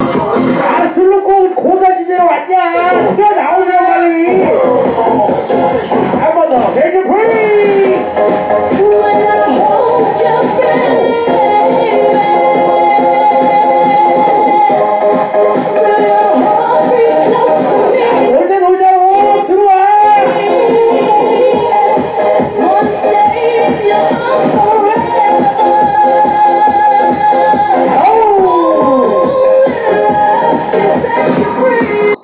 아, 술 놓고 고사지대로 왔냐? 튀어나오세요, 빨리! 한 번 더, 매주 프리!